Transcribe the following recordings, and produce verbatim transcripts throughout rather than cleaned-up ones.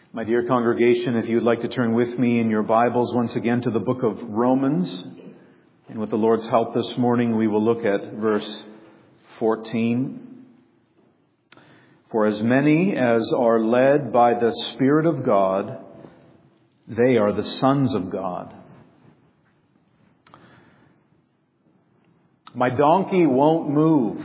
My dear congregation, if you would like to turn with me in your Bibles once again to the book of Romans, and with the Lord's help this morning, we will look at verse fourteen. For as many as are led by the Spirit of God, they are the sons of God. My donkey won't move,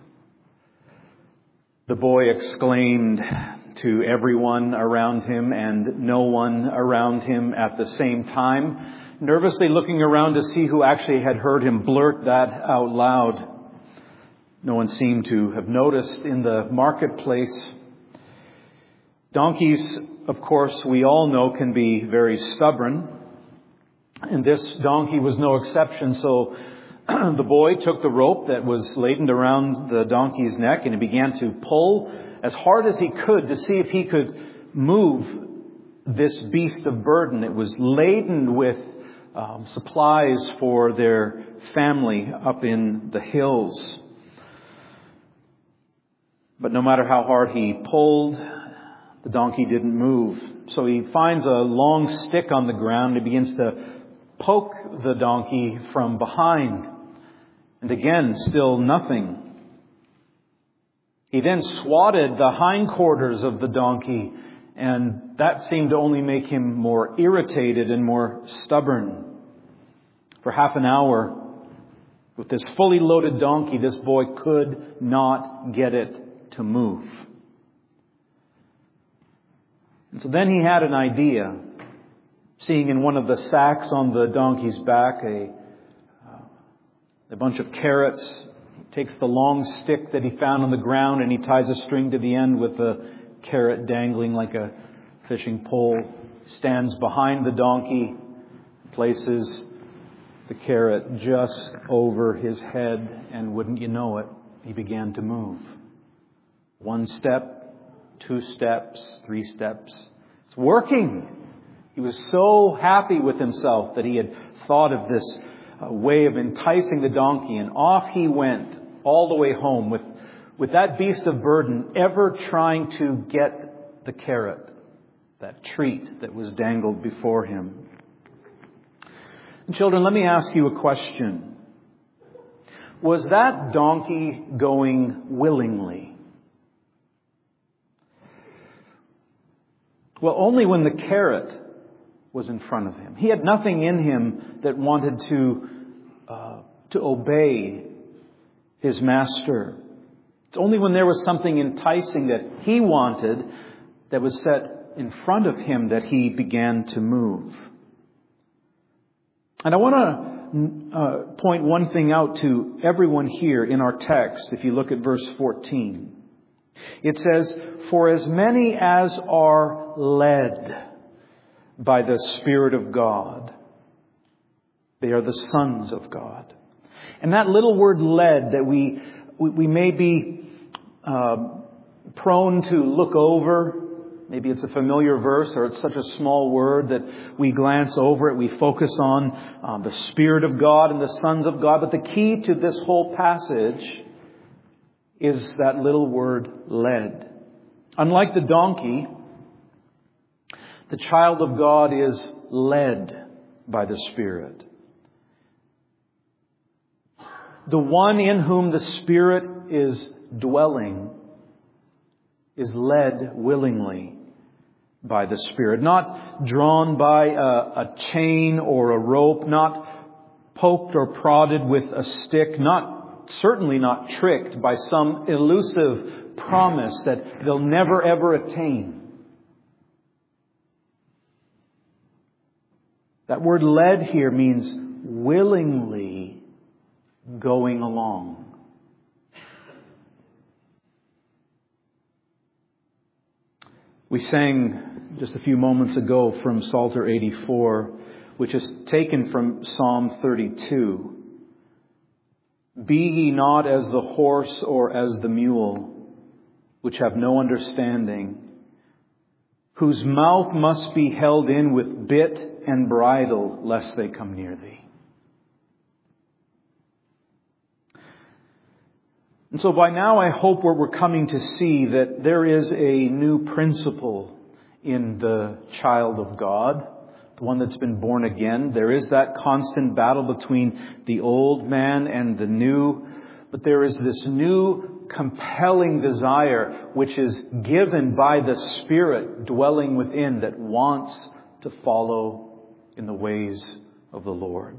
the boy exclaimed to everyone around him and no one around him at the same time, nervously looking around to see who actually had heard him blurt that out loud. No one seemed to have noticed in the marketplace. Donkeys, of course, we all know can be very stubborn, and this donkey was no exception. So the boy took the rope that was laden around the donkey's neck and he began to pull as hard as he could to see if he could move this beast of burden. It was laden with um, supplies for their family up in the hills. But no matter how hard he pulled, the donkey didn't move. So he finds a long stick on the ground and he begins to poke the donkey from behind. And again, still nothing. He then swatted the hindquarters of the donkey, and that seemed to only make him more irritated and more stubborn. For half an hour, with this fully loaded donkey, this boy could not get it to move. And so then he had an idea, seeing in one of the sacks on the donkey's back a, uh, a bunch of carrots. Takes the long stick that he found on the ground and he ties a string to the end with a carrot dangling like a fishing pole. Stands behind the donkey, places the carrot just over his head, and wouldn't you know it, he began to move. One step, two steps, three steps. It's working. He was so happy with himself that he had thought of this uh, way of enticing the donkey, and off he went all the way home with, with that beast of burden ever trying to get the carrot, that treat that was dangled before him. And children, let me ask you a question. Was that donkey going willingly? Well, only when the carrot was in front of him. He had nothing in him that wanted to, uh, to obey his master. It's only when there was something enticing that he wanted that was set in front of him that he began to move. And I want to uh, point one thing out to everyone here in our text. If you look at verse fourteen, it says, "For as many as are led by the Spirit of God, they are the sons of God." And that little word "led" that we we, we may be uh, prone to look over. Maybe it's a familiar verse, or it's such a small word that we glance over it. We focus on uh, the Spirit of God and the sons of God. But the key to this whole passage is that little word "led." Unlike the donkey, the child of God is led by the Spirit. The one in whom the Spirit is dwelling is led willingly by the Spirit. Not drawn by a, a chain or a rope, not poked or prodded with a stick, not certainly not tricked by some elusive promise that they'll never ever attain. That word "led" here means willingly going along. We sang just a few moments ago from Psalter eighty-four, which is taken from Psalm thirty-two. "Be ye not as the horse or as the mule, which have no understanding, whose mouth must be held in with bit and bridle, lest they come near thee." And so by now I hope we're coming to see that there is a new principle in the child of God, the one that's been born again. There is that constant battle between the old man and the new. But there is this new compelling desire which is given by the Spirit dwelling within that wants to follow in the ways of the Lord.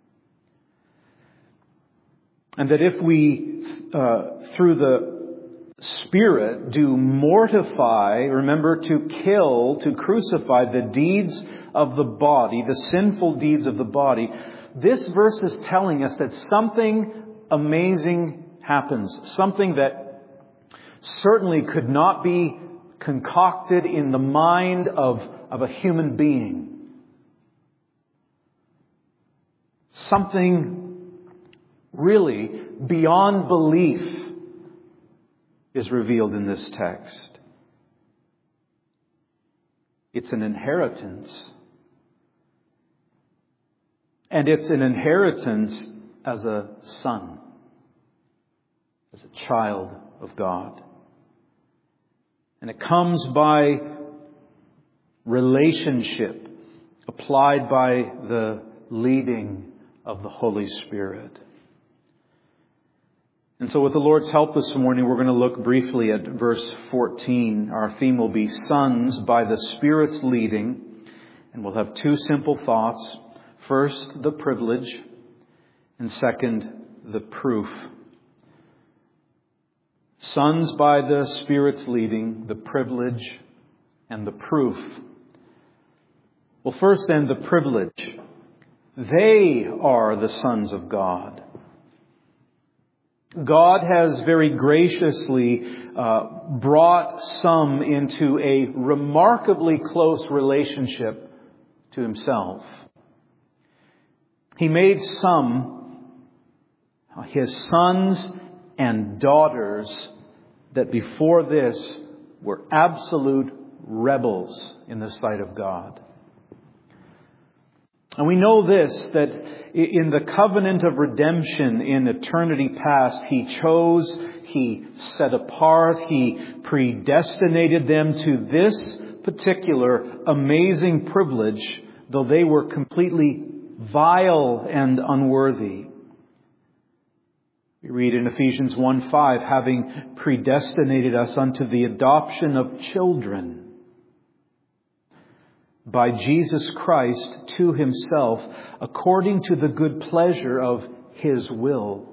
And that if we, uh, through the Spirit, do mortify, remember to kill, to crucify the deeds of the body, the sinful deeds of the body, this verse is telling us that something amazing happens. Something that certainly could not be concocted in the mind of, of a human being. Something really beyond belief is revealed in this text. It's an inheritance. And it's an inheritance as a son, as a child of God. And it comes by relationship applied by the leading of the Holy Spirit. And so with the Lord's help this morning, we're going to look briefly at verse fourteen. Our theme will be sons by the Spirit's leading. And we'll have two simple thoughts. First, the privilege. And second, the proof. Sons by the Spirit's leading, the privilege and the proof. Well, first then, the privilege. They are the sons of God. God has very graciously uh, brought some into a remarkably close relationship to Himself. He made some His sons and daughters that before this were absolute rebels in the sight of God. And we know this, that in the covenant of redemption in eternity past, He chose, He set apart, He predestinated them to this particular amazing privilege, though they were completely vile and unworthy. We read in Ephesians one five, having predestinated us unto the adoption of children by Jesus Christ to Himself, according to the good pleasure of His will.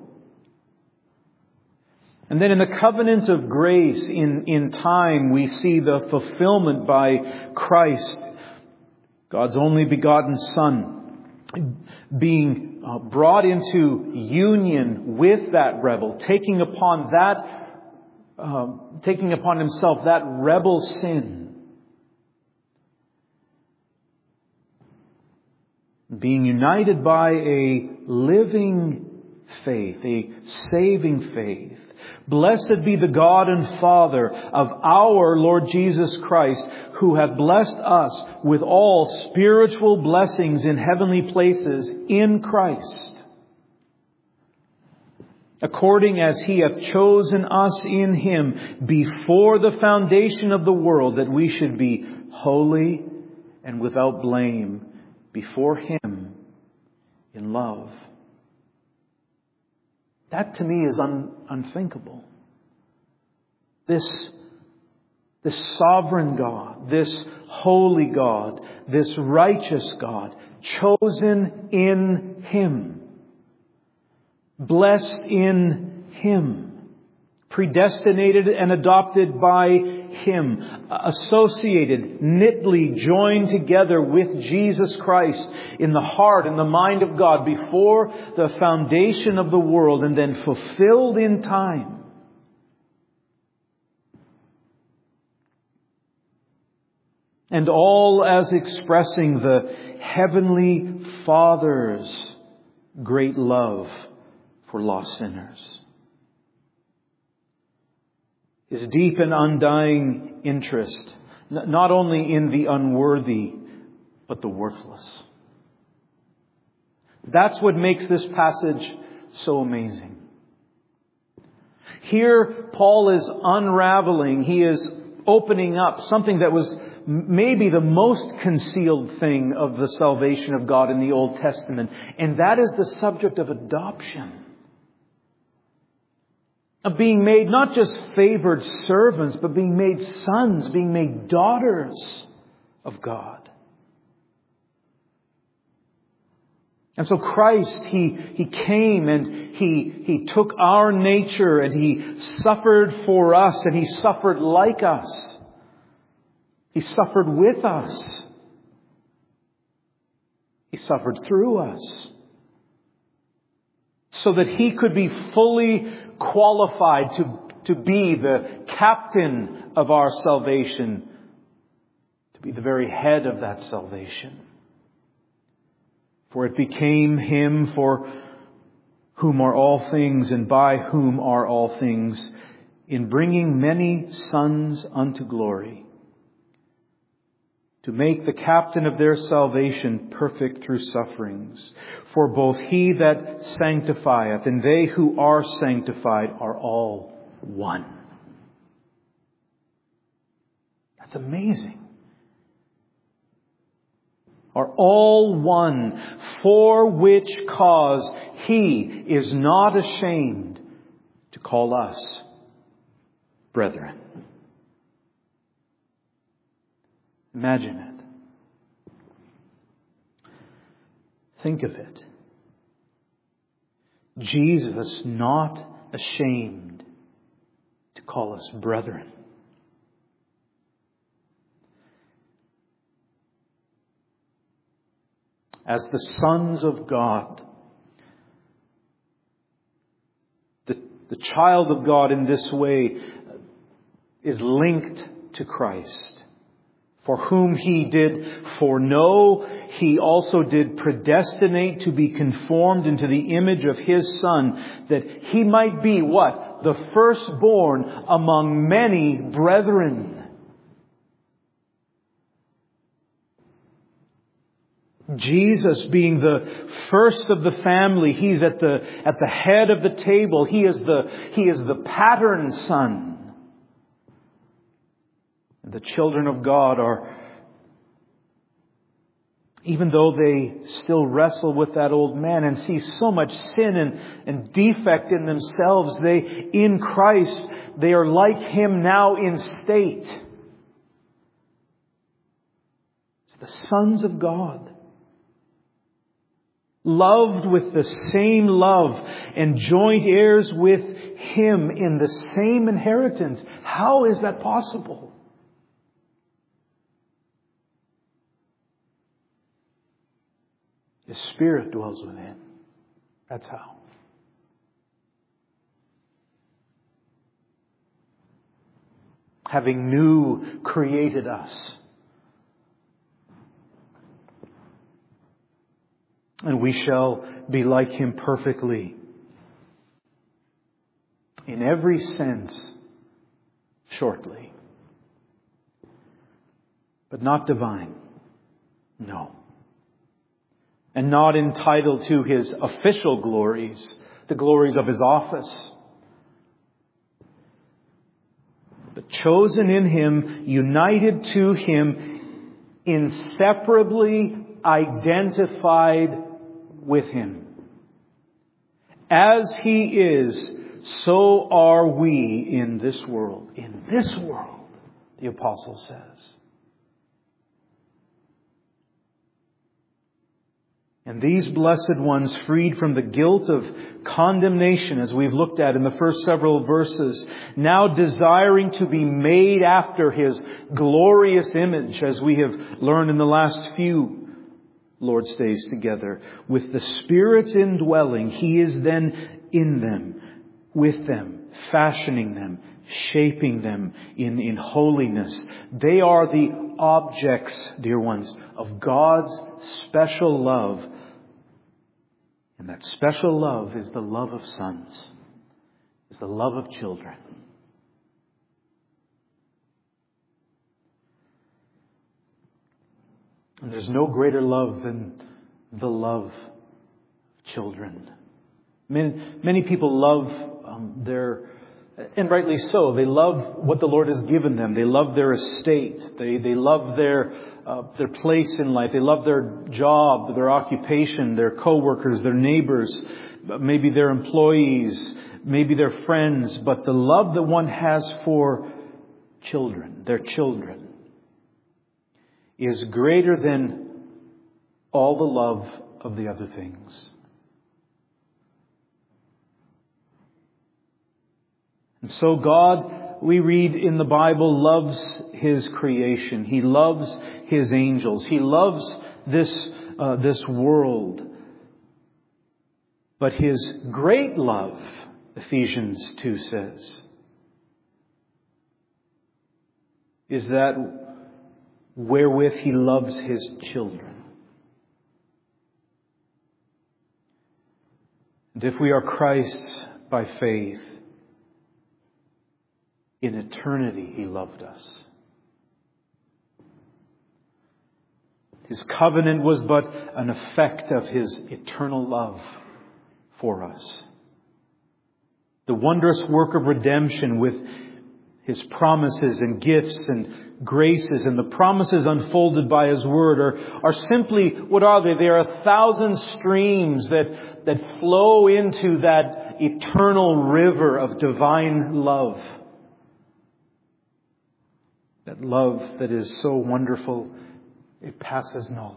And then in the covenant of grace in, in time, we see the fulfillment by Christ, God's only begotten Son, being uh, brought into union with that rebel, taking upon that, uh, taking upon Himself that rebel sin. Being united by a living faith, a saving faith. Blessed be the God and Father of our Lord Jesus Christ, who hath blessed us with all spiritual blessings in heavenly places in Christ, according as He hath chosen us in Him before the foundation of the world, that we should be holy and without blame before Him in love. That to me is un, unthinkable. This, this sovereign God, this holy God, this righteous God, chosen in Him, blessed in Him, predestinated and adopted by Him, associated, knitly joined together with Jesus Christ in the heart and the mind of God before the foundation of the world, and then fulfilled in time. And all as expressing the Heavenly Father's great love for lost sinners. His deep and undying interest, not only in the unworthy, but the worthless. That's what makes this passage so amazing. Here, Paul is unraveling, he is opening up something that was maybe the most concealed thing of the salvation of God in the Old Testament, and that is the subject of adoption. Of being made not just favored servants, but being made sons, being made daughters of God. And so Christ, He, He came and He, He took our nature and He suffered for us and He suffered like us. He suffered with us. He suffered through us. So that He could be fully qualified to, to be the captain of our salvation, to be the very head of that salvation. For it became Him for whom are all things and by whom are all things, in bringing many sons unto glory, to make the captain of their salvation perfect through sufferings. For both He that sanctifieth and they who are sanctified are all one. That's amazing. Are all one, for which cause He is not ashamed to call us brethren. Imagine it. Think of it. Jesus not ashamed to call us brethren. As the sons of God, the, the child of God in this way is linked to Christ. For whom He did foreknow, He also did predestinate to be conformed into the image of His Son, that He might be what? The firstborn among many brethren. Jesus being the first of the family, He's at the at the head of the table. He is the He is the pattern son. And the children of God are, even though they still wrestle with that old man and see so much sin and, and defect in themselves, they, in Christ, they are like Him now in state. It's the sons of God. Loved with the same love and joint heirs with Him in the same inheritance. How is that possible? His Spirit dwells within. That's how. Having new created us. And we shall be like Him perfectly. In every sense, shortly. But not divine. No. And not entitled to His official glories, the glories of His office. But chosen in Him, united to Him, inseparably identified with Him. As He is, so are we in this world. In this world, the apostle says. And these blessed ones, freed from the guilt of condemnation, as we've looked at in the first several verses, now desiring to be made after His glorious image, as we have learned in the last few Lord's days together, with the Spirit's indwelling, He is then in them, with them, fashioning them, shaping them in, in holiness. They are the objects, dear ones, of God's special love. And that special love is the love of sons, is the love of children. And there's no greater love than the love of children. Many, many people love um, their And rightly so. They love what the Lord has given them. They love their estate. They, they love their, uh, their place in life. They love their job, their occupation, their co-workers, their neighbors, maybe their employees, maybe their friends. But the love that one has for children, their children, is greater than all the love of the other things. And so God, we read in the Bible, loves His creation. He loves His angels. He loves this, uh, this world. But His great love, Ephesians two says, is that wherewith He loves His children. And if we are Christ's by faith, in eternity He loved us. His covenant was but an effect of His eternal love for us. The wondrous work of redemption with His promises and gifts and graces and the promises unfolded by His Word are, are simply, what are they? They are a thousand streams that, that flow into that eternal river of divine love. That love that is so wonderful, it passes knowledge.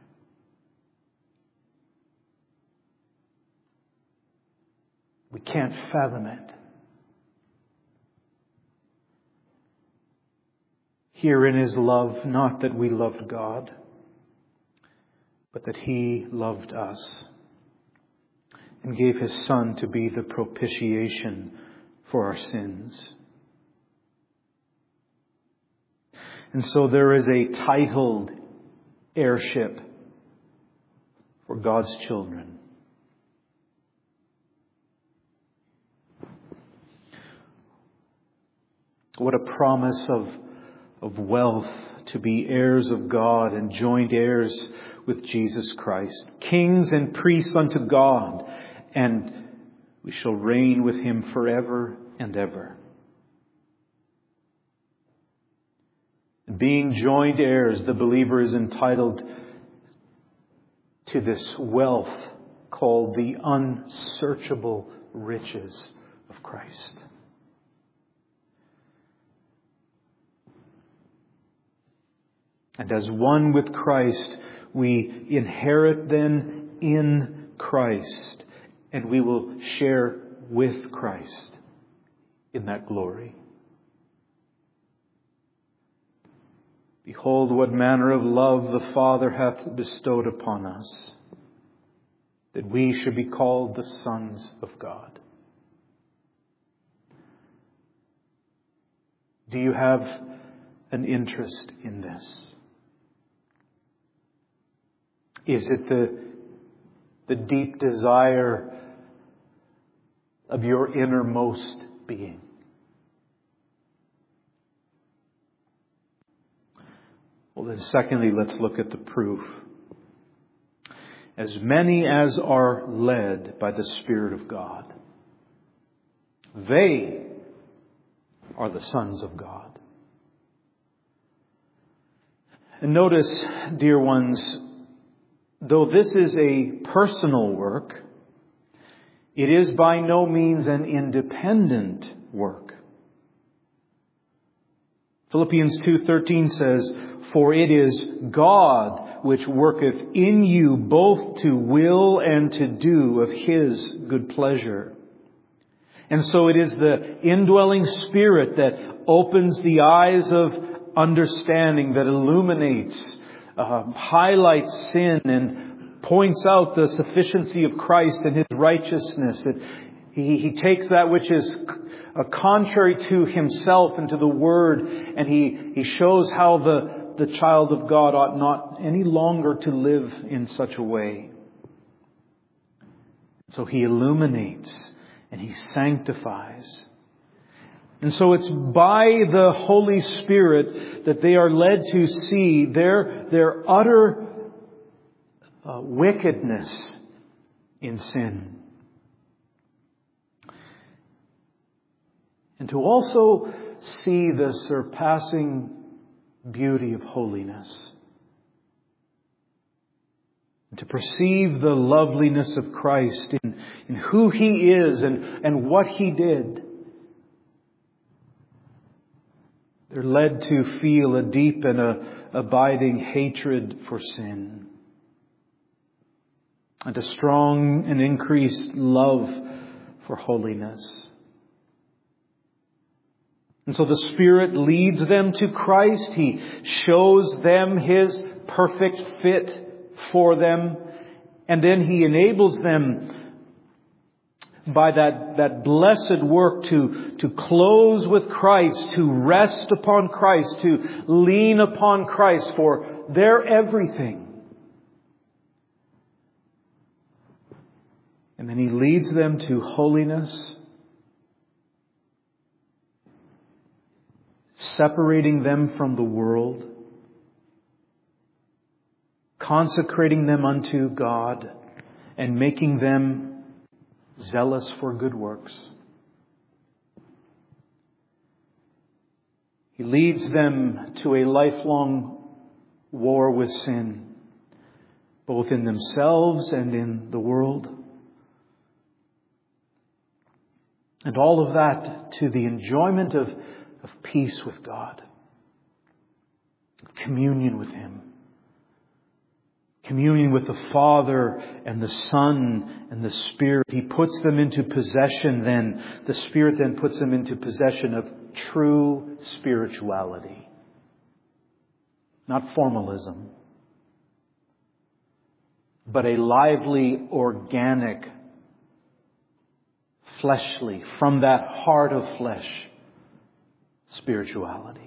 We can't fathom it. Herein is love, not that we loved God, but that He loved us and gave His Son to be the propitiation for our sins. And so there is a titled heirship for God's children. What a promise of, of wealth, to be heirs of God and joint heirs with Jesus Christ. Kings and priests unto God, and we shall reign with Him forever and ever. Being joint heirs, the believer is entitled to this wealth called the unsearchable riches of Christ. And as one with Christ, we inherit then in Christ, and we will share with Christ in that glory. Behold, what manner of love the Father hath bestowed upon us, that we should be called the sons of God. Do you have an interest in this? Is it the, the deep desire of your innermost being? Well, then secondly, let's look at the proof. As many as are led by the Spirit of God, they are the sons of God. And notice, dear ones, though this is a personal work, it is by no means an independent work. Philippians two thirteen says, for it is God which worketh in you both to will and to do of His good pleasure. And so it is the indwelling Spirit that opens the eyes of understanding, that illuminates, uh, highlights sin and points out the sufficiency of Christ and His righteousness. It, he, he takes that which is uh, contrary to Himself and to the Word, and He, he shows how the The child of God ought not any longer to live in such a way. So He illuminates and He sanctifies. And so it's by the Holy Spirit that they are led to see their, their utter uh, wickedness in sin. And to also see the surpassing beauty of holiness. And to perceive the loveliness of Christ in, in who He is and, and what He did. They're led to feel a deep and a abiding hatred for sin. And a strong and increased love for holiness. And so the Spirit leads them to Christ. He shows them His perfect fit for them. And then He enables them by that, that blessed work to, to close with Christ, to rest upon Christ, to lean upon Christ for their everything. And then He leads them to holiness, separating them from the world, consecrating them unto God, and making them zealous for good works. He leads them to a lifelong war with sin, both in themselves and in the world. And all of that to the enjoyment of, of peace with God, communion with Him. Communion with the Father and the Son and the Spirit. He puts them into possession then. The Spirit then puts them into possession of true spirituality. Not formalism. But a lively, organic, fleshly, from that heart of flesh, spirituality.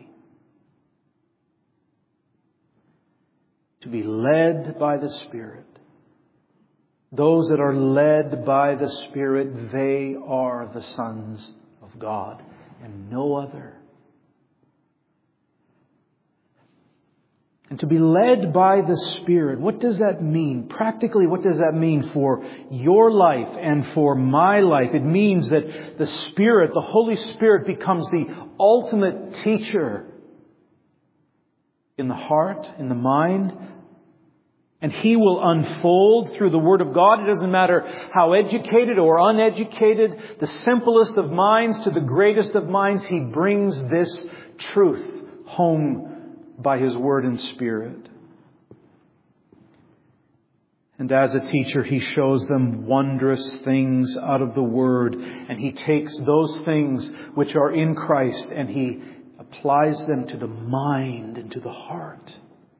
To be led by the Spirit. Those that are led by the Spirit, they are the sons of God and no other. And to be led by the Spirit, what does that mean? Practically, what does that mean for your life and for my life? It means that the Spirit, the Holy Spirit, becomes the ultimate teacher in the heart, in the mind. And He will unfold through the Word of God. It doesn't matter how educated or uneducated, the simplest of minds to the greatest of minds, He brings this truth home by His Word and Spirit. And as a teacher, He shows them wondrous things out of the Word. And He takes those things which are in Christ and He applies them to the mind and to the heart.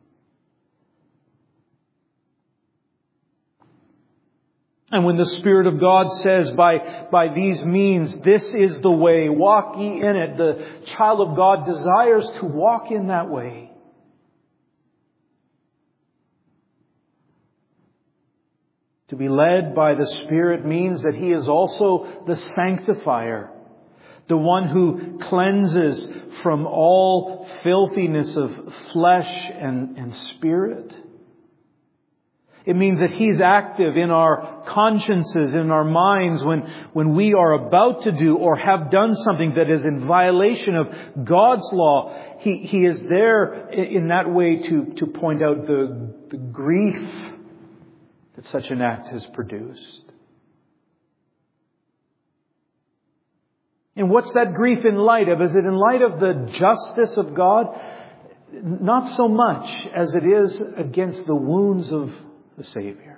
And when the Spirit of God says by, by these means, this is the way, walk ye in it, the child of God desires to walk in that way. To be led by the Spirit means that He is also the sanctifier, the one who cleanses from all filthiness of flesh and, and spirit. It means that He's active in our consciences, in our minds, when, when we are about to do or have done something that is in violation of God's law. He, he is there in that way to, to point out the, the grief that such an act has produced. And what's that grief in light of? Is it in light of the justice of God? Not so much as it is against the wounds of the Savior.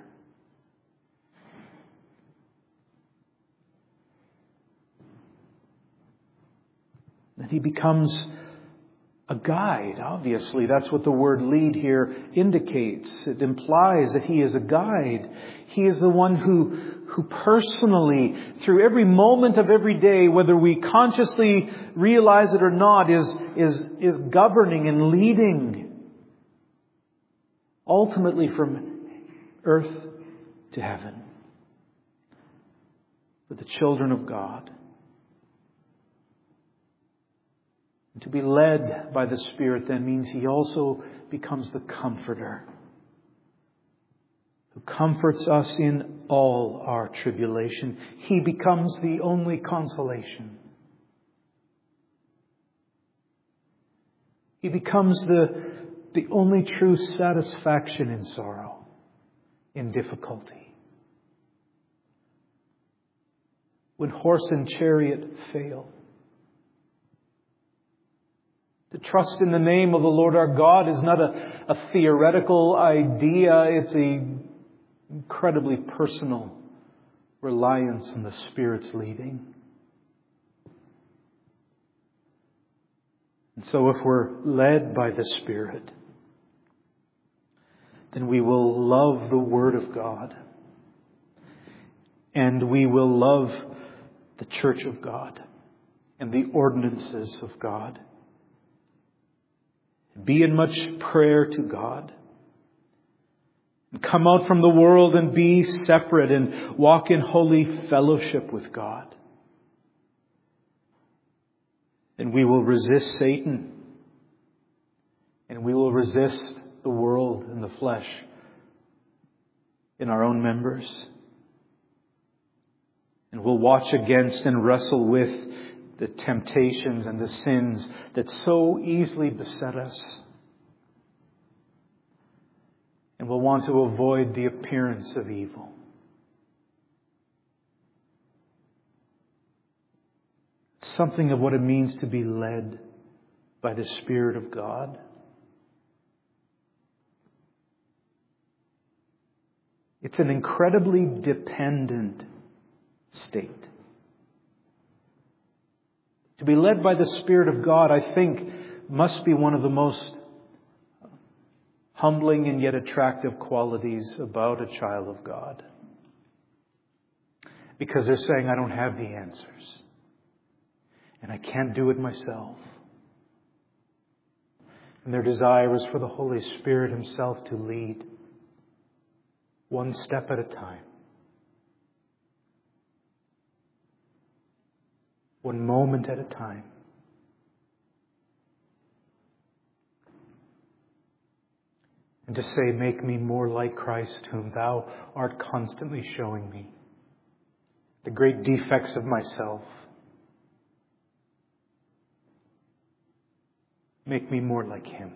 That He becomes a guide. Obviously, that's what the word lead here indicates. It implies that He is a guide. He is the one who, who personally, through every moment of every day, whether we consciously realize it or not, is, is, is governing and leading ultimately from earth to heaven for the children of God. And to be led by the Spirit then means He also becomes the comforter who comforts us in all our tribulation. He becomes the only consolation. He becomes the, the only true satisfaction in sorrow, in difficulty. When horse and chariot fail, to trust in the name of the Lord our God is not a, a theoretical idea. It's an incredibly personal reliance on the Spirit's leading. And so if we're led by the Spirit, then we will love the Word of God. And we will love the church of God and the ordinances of God. Be in much prayer to God. And come out from the world and be separate and walk in holy fellowship with God. And we will resist Satan. And we will resist the world and the flesh in our own members. And we'll watch against and wrestle with the temptations and the sins that so easily beset us. And we'll want to avoid the appearance of evil. Something of what it means to be led by the Spirit of God. It's an incredibly dependent state. To be led by the Spirit of God, I think, must be one of the most humbling and yet attractive qualities about a child of God. Because they're saying, I don't have the answers. And I can't do it myself. And their desire is for the Holy Spirit Himself to lead one step at a time. One moment at a time. And to say, make me more like Christ, whom Thou art constantly showing me. The great defects of myself. Make me more like Him.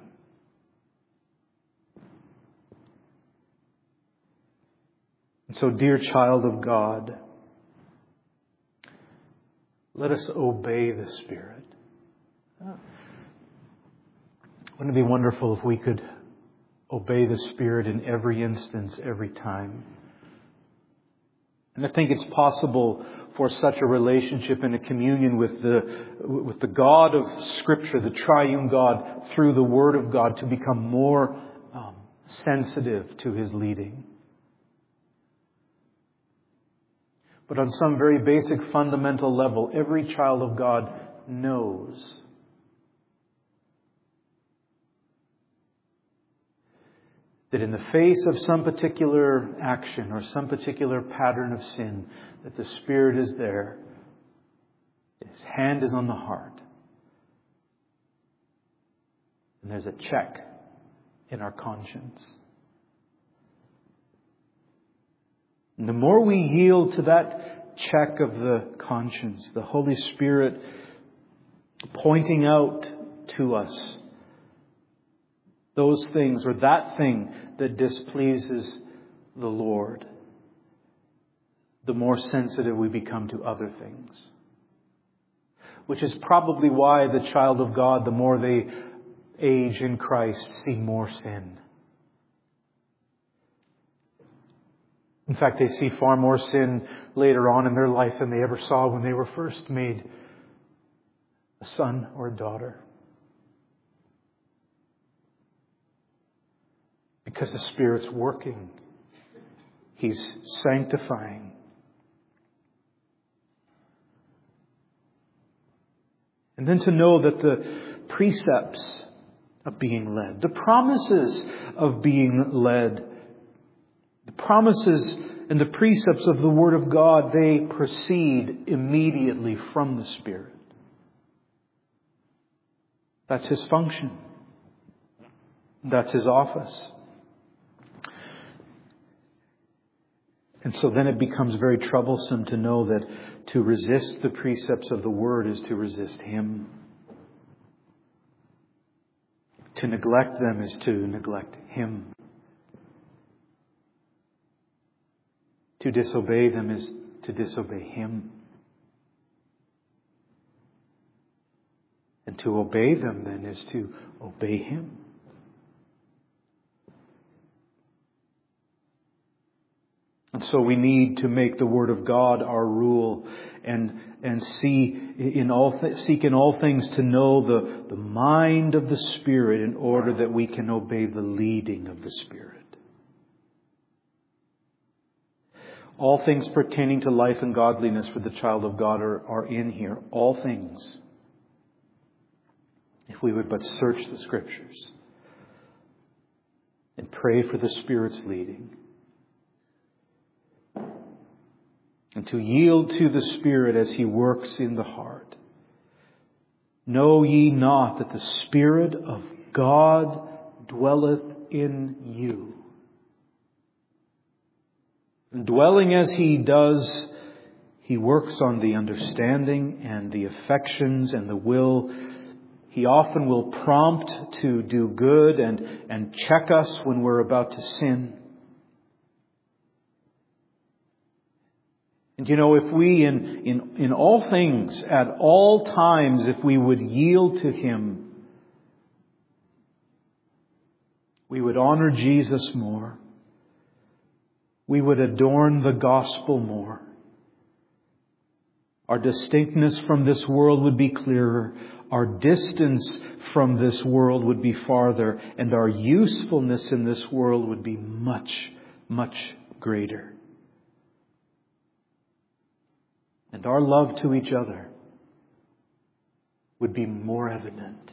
And so, dear child of God, let us obey the Spirit. Wouldn't it be wonderful if we could obey the Spirit in every instance, every time? And I think it's possible for such a relationship and a communion with the, with the God of Scripture, the triune God, through the Word of God, to become more um, sensitive to His leading. But on some very basic fundamental level, every child of God knows that in the face of some particular action or some particular pattern of sin, that the Spirit is there. His hand is on the heart. And there's a check in our conscience. And the more we yield to that check of the conscience, the Holy Spirit pointing out to us those things or that thing that displeases the Lord, the more sensitive we become to other things. Which is probably why the child of God, the more they age in Christ, see more sin. In fact, they see far more sin later on in their life than they ever saw when they were first made a son or a daughter. Because the Spirit's working. He's sanctifying. And then to know that the precepts of being led, the promises of being led, the promises and the precepts of the Word of God, they proceed immediately from the Spirit. That's His function. That's His office. And so then it becomes very troublesome to know that to resist the precepts of the Word is to resist Him. To neglect them is to neglect Him. To disobey them is to disobey Him. And to obey them then is to obey Him. And so we need to make the Word of God our rule and and see in all th- seek in all things to know the, the mind of the Spirit in order that we can obey the leading of the Spirit. All things pertaining to life and godliness for the child of God are, are in here. All things. If we would but search the Scriptures and pray for the Spirit's leading. And to yield to the Spirit as He works in the heart. Know ye not that the Spirit of God dwelleth in you? And dwelling as He does, He works on the understanding and the affections and the will. He often will prompt to do good and, and check us when we're about to sin. And you know, if we in, in, in all things, at all times, if we would yield to Him, we would honor Jesus more. We would adorn the gospel more. Our distinctness from this world would be clearer. Our distance from this world would be farther. And our usefulness in this world would be much, much greater. And our love to each other would be more evident.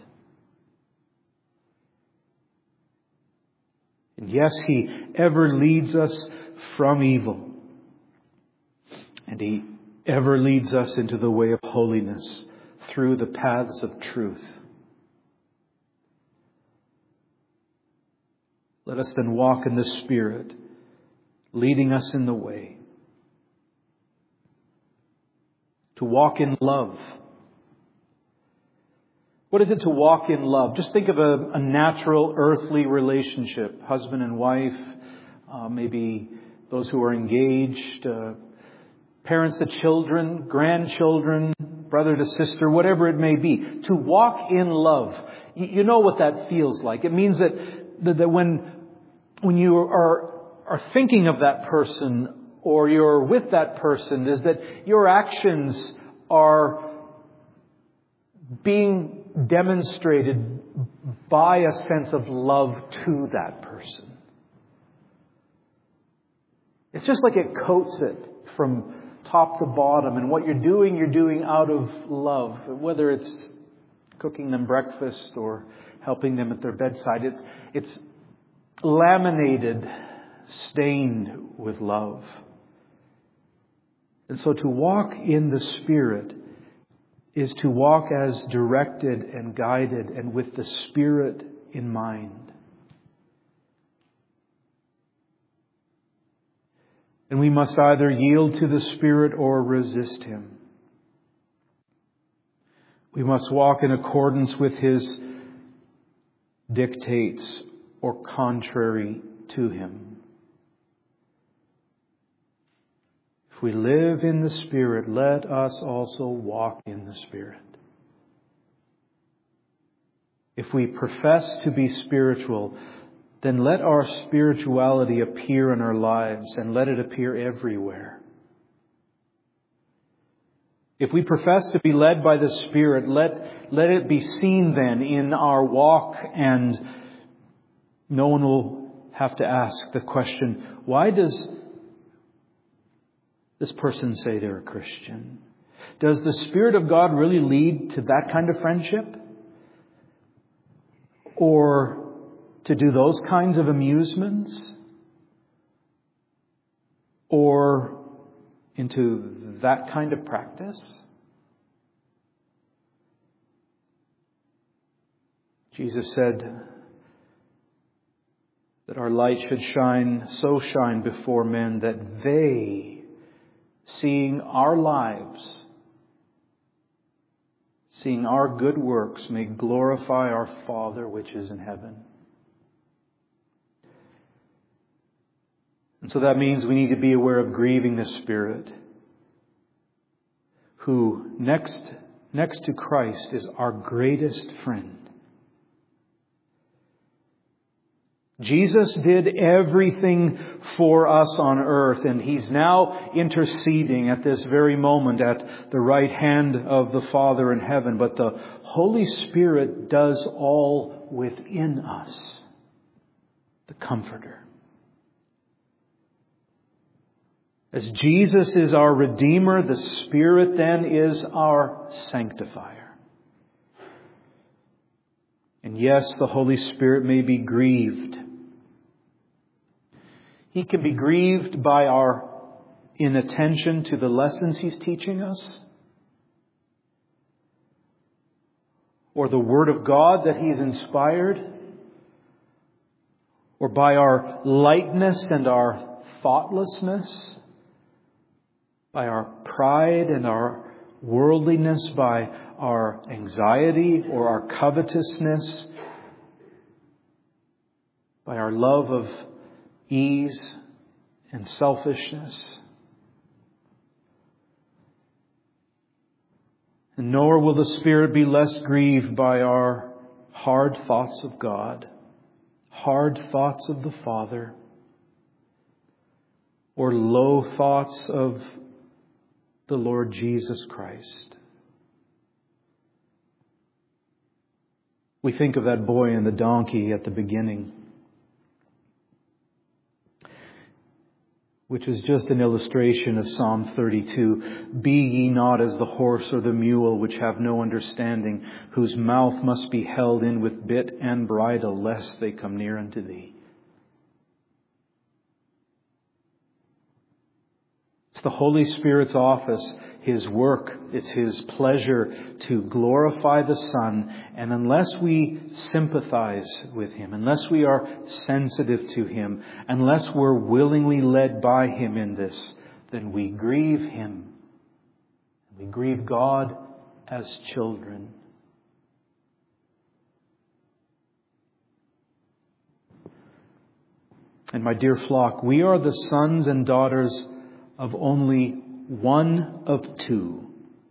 And yes, He ever leads us from evil. And He ever leads us into the way of holiness through the paths of truth. Let us then walk in the Spirit, leading us in the way. To walk in love. What is it to walk in love? Just think of a, a natural earthly relationship. Husband and wife, uh, maybe those who are engaged, uh, parents to children, grandchildren, brother to sister, whatever it may be. To walk in love. You, you know what that feels like. It means that, that, that when, when you are, are thinking of that person or you're with that person, is that your actions are being demonstrated by a sense of love to that person. It's just like it coats it from top to bottom. And what you're doing, you're doing out of love. Whether it's cooking them breakfast or helping them at their bedside. It's, it's laminated, stained with love. And so to walk in the Spirit is to walk as directed and guided and with the Spirit in mind. And we must either yield to the Spirit or resist Him. We must walk in accordance with His dictates or contrary to Him. If we live in the Spirit, let us also walk in the Spirit. If we profess to be spiritual, then let our spirituality appear in our lives and let it appear everywhere. If we profess to be led by the Spirit, let, let it be seen then in our walk, and no one will have to ask the question, why does this person say they're a Christian? Does the Spirit of God really lead to that kind of friendship? Or to do those kinds of amusements? Or into that kind of practice? Jesus said that our light should shine, so shine before men that they, seeing our lives, seeing our good works may glorify our Father which is in heaven. And so that means we need to be aware of grieving the Spirit, who next, next to Christ is our greatest friend. Jesus did everything for us on earth, and He's now interceding at this very moment at the right hand of the Father in heaven. But the Holy Spirit does all within us, the Comforter. As Jesus is our Redeemer, the Spirit then is our Sanctifier. And yes, the Holy Spirit may be grieved. He can be grieved by our inattention to the lessons He's teaching us, or the Word of God that He's inspired, or by our lightness and our thoughtlessness, by our pride and our worldliness, by our anxiety or our covetousness, by our love of ease and selfishness. And nor will the Spirit be less grieved by our hard thoughts of God, hard thoughts of the Father, or low thoughts of the Lord Jesus Christ. We think of that boy and the donkey at the beginning, which is just an illustration of Psalm thirty-two. Be ye not as the horse or the mule, which have no understanding, whose mouth must be held in with bit and bridle, lest they come near unto thee. It's the Holy Spirit's office, His work. It's His pleasure to glorify the Son. And unless we sympathize with Him, unless we are sensitive to Him, unless we're willingly led by Him in this, then we grieve Him. We grieve God as children. And my dear flock, we are the sons and daughters of only one of two.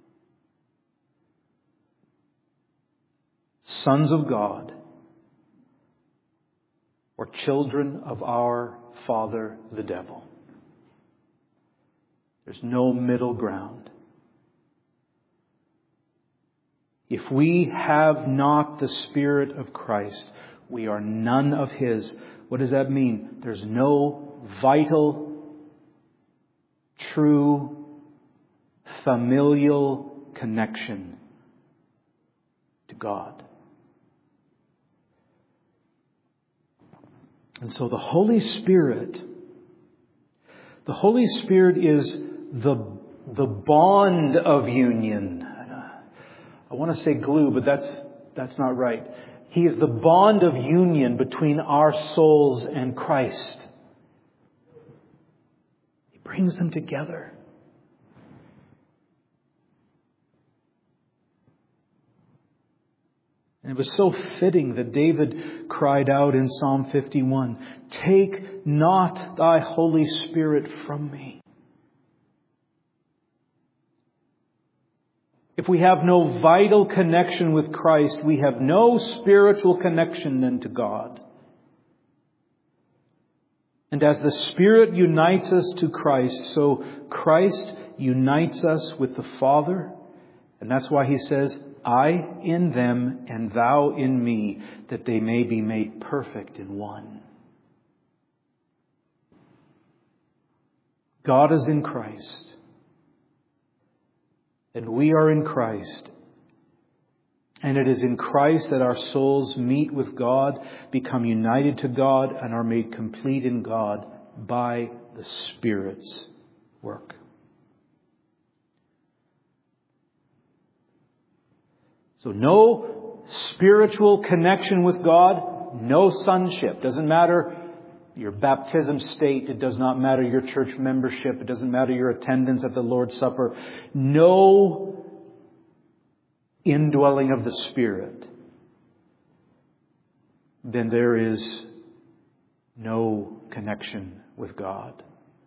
Sons of God, or children of our father, the devil. There's no middle ground. If we have not the Spirit of Christ, we are none of His. What does that mean? There's no vital, true, familial connection to God. And so the Holy Spirit, the Holy Spirit is the, the bond of union. I want to say glue, but that's, that's not right. He is the bond of union between our souls and Christ. He brings them together. And it was so fitting that David cried out in Psalm fifty-one, "Take not thy Holy Spirit from me." If we have no vital connection with Christ, we have no spiritual connection then to God. And as the Spirit unites us to Christ, so Christ unites us with the Father. And that's why He says, "I in them and thou in me, that they may be made perfect in one." God is in Christ. And we are in Christ. And it is in Christ that our souls meet with God, become united to God, and are made complete in God by the Spirit's work. So no spiritual connection with God, no sonship. Doesn't matter your baptism state. It does not matter your church membership. It doesn't matter your attendance at the Lord's Supper. No indwelling of the Spirit, then there is no connection with God.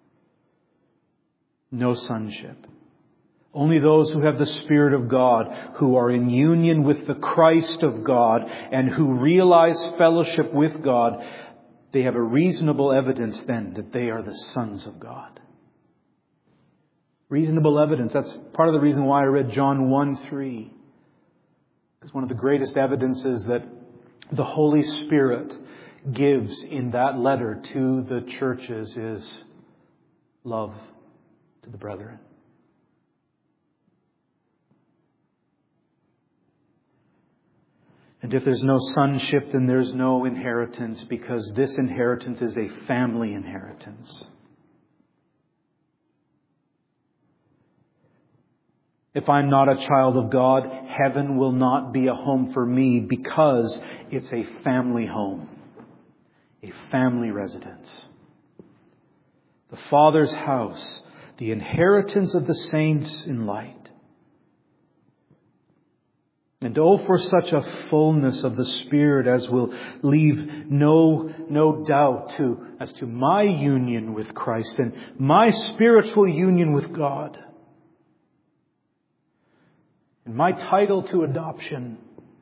No sonship. Only those who have the Spirit of God, who are in union with the Christ of God, and who realize fellowship with God, they have a reasonable evidence then that they are the sons of God. Reasonable evidence. That's part of the reason why I read John one three. Because one of the greatest evidences that the Holy Spirit gives in that letter to the churches is love to the brethren. And if there's no sonship, then there's no inheritance, because this inheritance is a family inheritance. If I'm not a child of God, heaven will not be a home for me, because it's a family home, a family residence. The Father's house, the inheritance of the saints in light. And oh, for such a fullness of the Spirit as will leave no, no doubt to, as to my union with Christ and my spiritual union with God. And my title to adoption.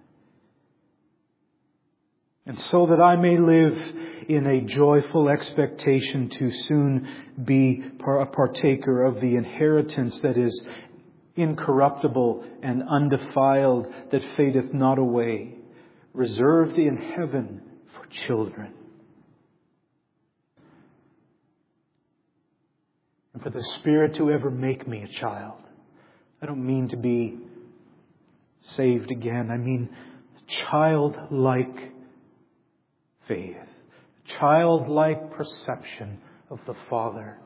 And so that I may live in a joyful expectation to soon be a partaker of the inheritance that is incorruptible and undefiled, that fadeth not away, reserved in heaven for children. And for the Spirit to ever make me a child. I don't mean to be saved again. I mean childlike faith, childlike perception of the Father.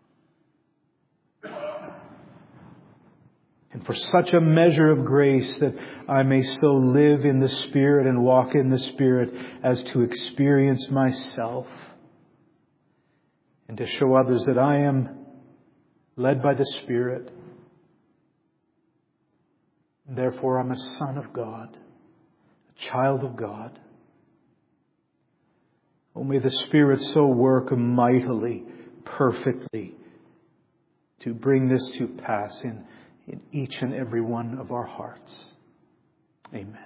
And for such a measure of grace that I may so live in the Spirit and walk in the Spirit as to experience myself and to show others that I am led by the Spirit. Therefore, I'm a son of God, a child of God. Oh, may the Spirit so work mightily, perfectly, to bring this to pass in in each and every one of our hearts. Amen.